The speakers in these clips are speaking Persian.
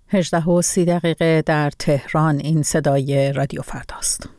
18:30 در تهران. این صدای رادیو فرداست.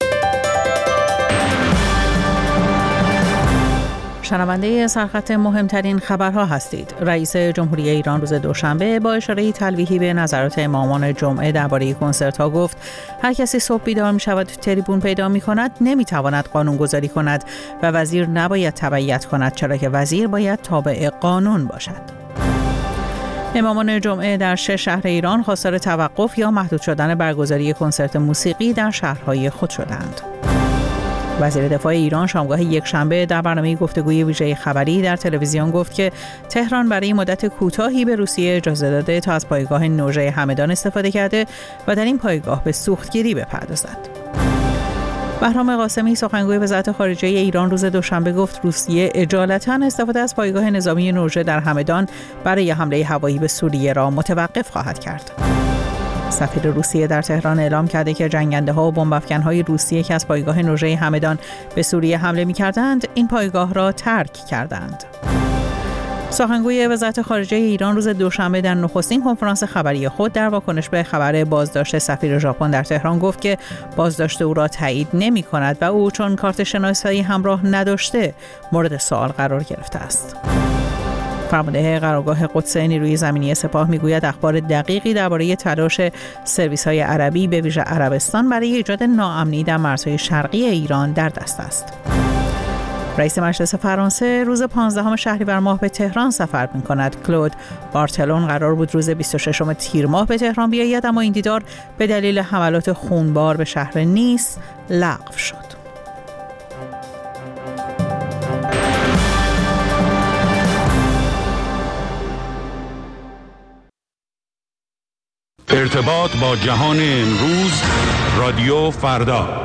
شنونده سرخط مهمترین خبرها هستید. رئیس جمهوری ایران روز دوشنبه با اشاره تلویحی به نظرات امامان جمعه درباره کنسرت‌ها گفت هر کسی صبح بیدار می‌شود تریبون پیدا می‌کند نمی‌تواند قانون‌گذاری کند و وزیر نباید تبعیت کند، چرا که وزیر باید تابع قانون باشد. امامان جمعه در 6 شهر ایران خواستار توقف یا محدود شدن برگزاری کنسرت موسیقی در شهرهای خود شدند. وزیر دفاع ایران شامگاه یکشنبه در برنامه گفتگوی ویژه خبری در تلویزیون گفت که تهران برای مدت کوتاهی به روسیه اجازه داده تا از پایگاه نوژه همدان استفاده کرده و در این پایگاه به سوختگیری بپردازد. بهرام قاسمی سخنگوی وزارت خارجه ایران روز دوشنبه گفت روسیه اجالتا استفاده از پایگاه نظامی نوژه در همدان برای حمله هوایی به سوریه را متوقف خواهد کرد. سفیر روسیه در تهران اعلام کرده که جنگنده‌ها و بمب‌افکن‌های روسیه که از پایگاه نوژه همدان به سوریه حمله می‌کردند، این پایگاه را ترک کردند. سخنگوی وزارت خارجه ایران روز دوشنبه در نخستین کنفرانس خبری خود در واکنش به خبر بازداشت سفیر ژاپن در تهران گفت که بازداشت او را تایید نمی‌کند و او چون کارت شناسایی همراه نداشته مورد سوال قرار گرفته است. فرمانده قرارگاه قدس نیروی زمینی سپاه میگوید اخبار دقیقی درباره تلاش سرویس‌های عربی به ویژه عربستان برای ایجاد ناامنی در مرزهای شرقی ایران در دست است. رئیس مجلس فرانسه روز 15 شهریور ماه به تهران سفر می‌کند. کلود بارتلون قرار بود روز 26 تیر ماه به تهران بیاید، اما این دیدار به دلیل حملات خونبار به شهر نیس لغو شد. ارتباط با جهان امروز، رادیو فردا.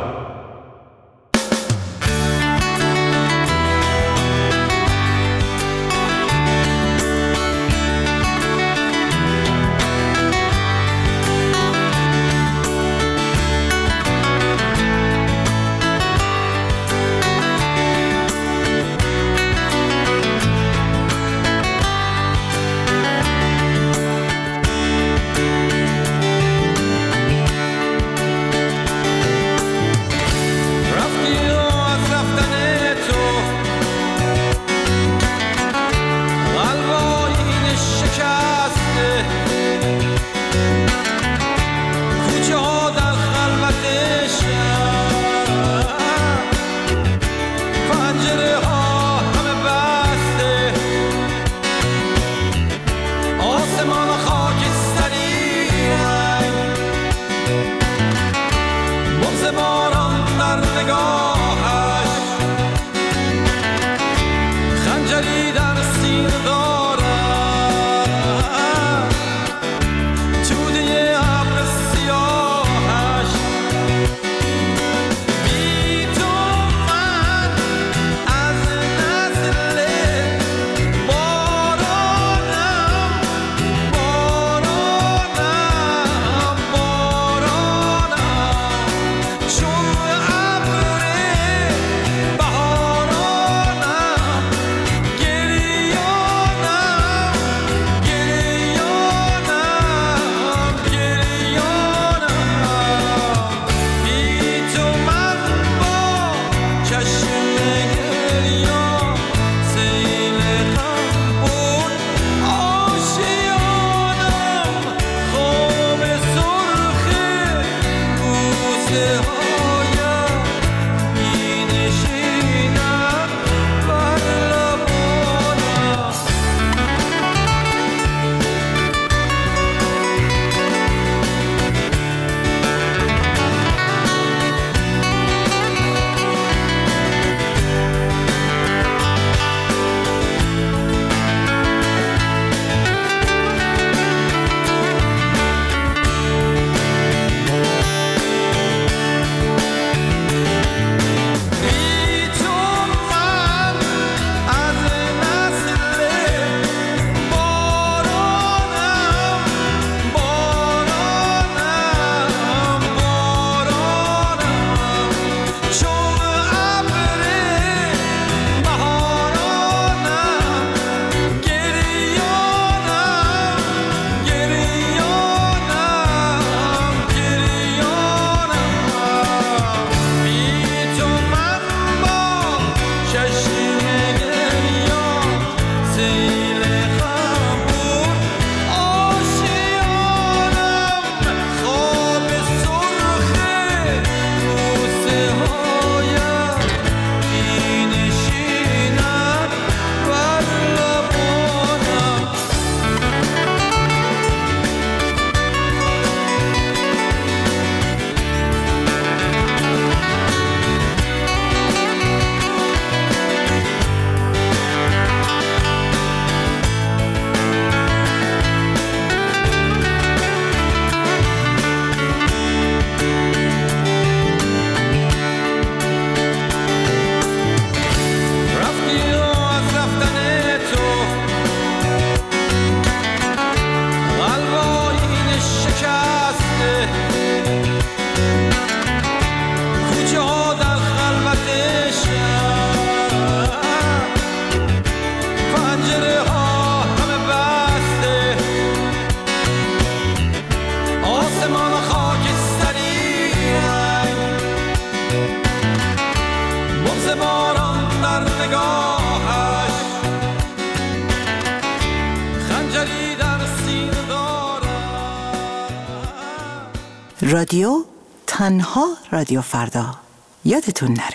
رادیو تنها رادیو فردا، یادتون نره.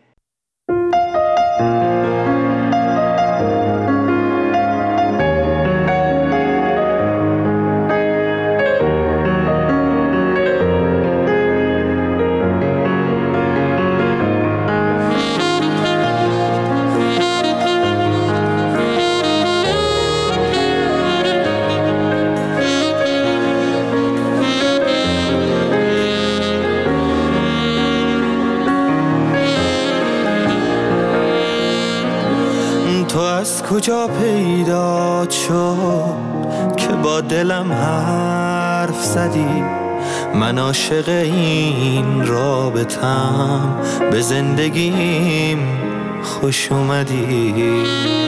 کجا پیدا شد که با دلم حرف زدی؟ من عاشق این رابطم، به زندگیم خوش اومدی.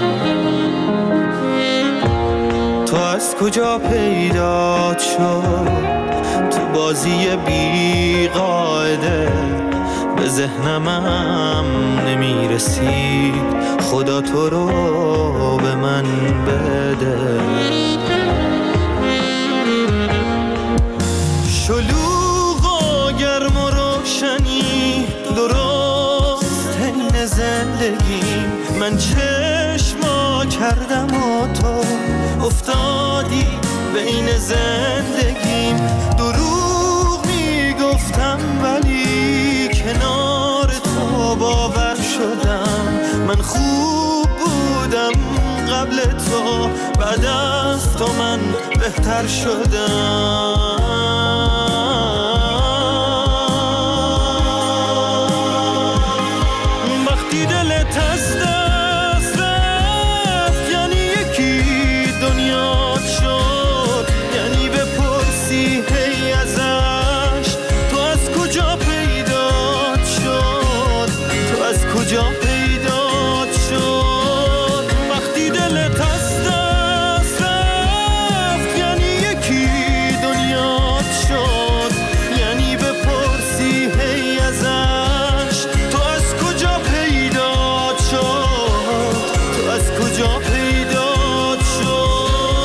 تو از کجا پیدا شد تو بازی بی قاعده؟ به ذهنم نمیرسید، خدا تو رو به من بده. شلوغ و گرم و روشنی درست حین زندگیم، من چشما کردم و تو افتادی بین زندگیم. دروغ میگفتم ولی کنار تو باور شدم. من خوب بودم قبل تو، بعد از تو من بهتر شدم. وقتی دلت از دست رفت یعنی یکی دنیا شد، یعنی بپرسی هی ازش تو از کجا پیدا شد، تو از کجا پیدا شد. وقتی دلت از دست رفت یعنی یکی دنیا شد، یعنی بپرسی هی ازش تو از کجا پیدا شد، تو از کجا پیدا شد.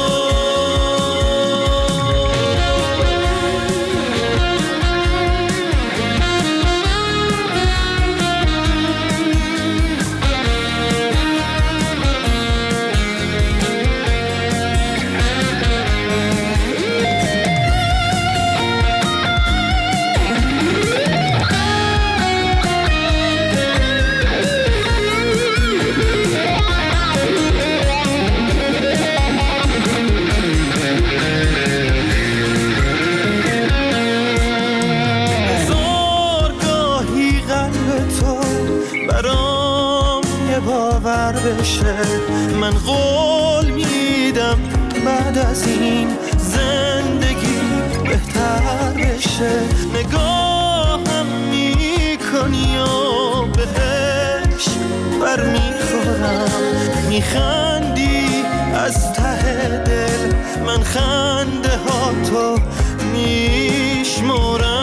باور بشه من قول میدم بعد از این زندگی بهتر بشه. نگاهم میکنی و بهش بر میخورم، میخندی از ته دل، من خنده ها تو میشمرم.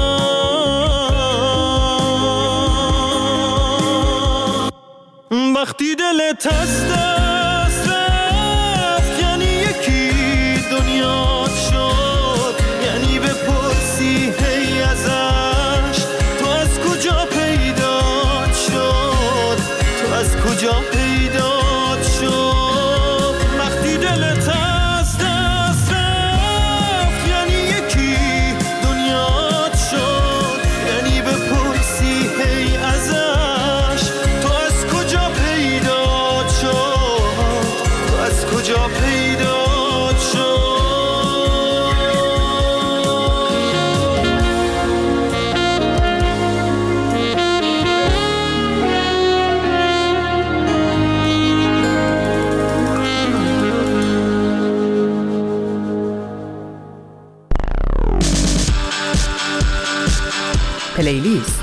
وقتی دلت از دست رفت یعنی یکی دنیا شد، یعنی بپرسی هی ازش تو از کجا پیدا شد، تو از کجا پیدا شد. وقتی دلت از دست رفت یعنی یکی دنیا شد، یعنی بپرسی هی ازش تو از کجا پیدا شد، تو از کجا پیدا شد. پلیلیست.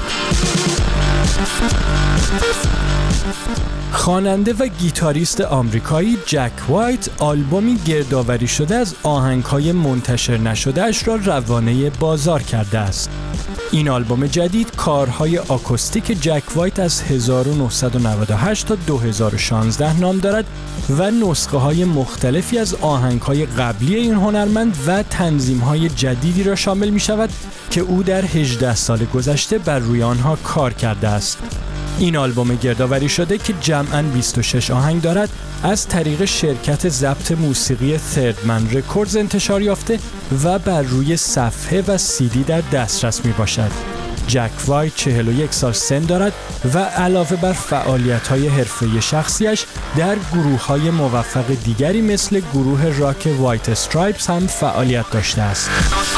خواننده و گیتاریست آمریکایی جک وایت آلبومی گردآوری شده از آهنگ‌های منتشر نشده‌اش را روانه بازار کرده است. این آلبوم جدید کارهای آکوستیک جک وایت از 1998 تا 2016 نام دارد و نسخه های مختلفی از آهنگ های قبلی این هنرمند و تنظیم های جدیدی را شامل می شود که او در 18 سال گذشته بر روی آنها کار کرده است. این آلبوم گردآوری شده که جمعاً 26 آهنگ دارد از طریق شرکت ضبط موسیقی تردمن رکوردز انتشار یافته و بر روی صفحه و CD در دسترس می باشد. جک وایت 41 سال سن دارد و علاوه بر فعالیت‌های حرفه‌ای شخصیش در گروه‌های موفق دیگری مثل گروه راک وایت استرایپس هم فعالیت داشته است.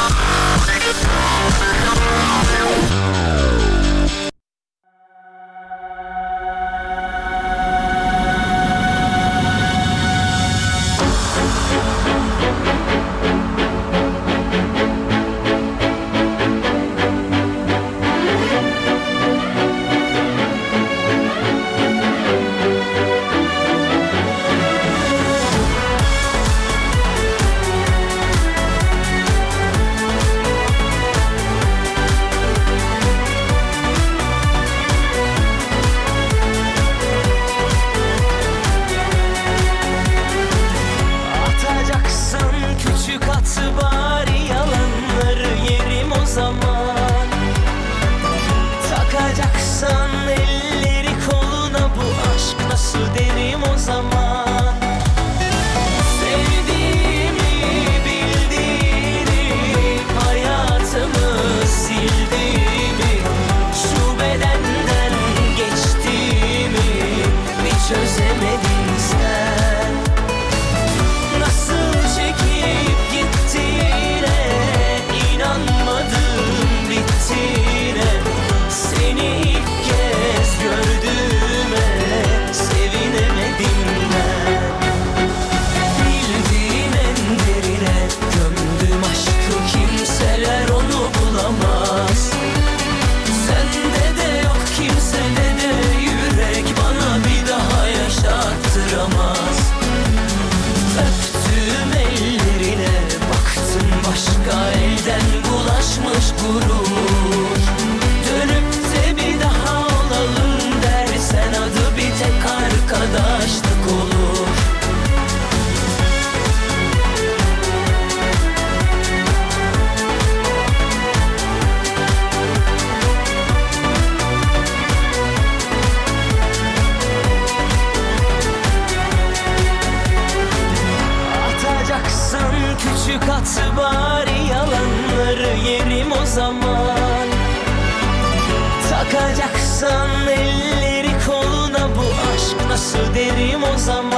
At bari yalanları yerim o zaman. Takacaksan elleri koluna bu aşk nasıl derim o zaman.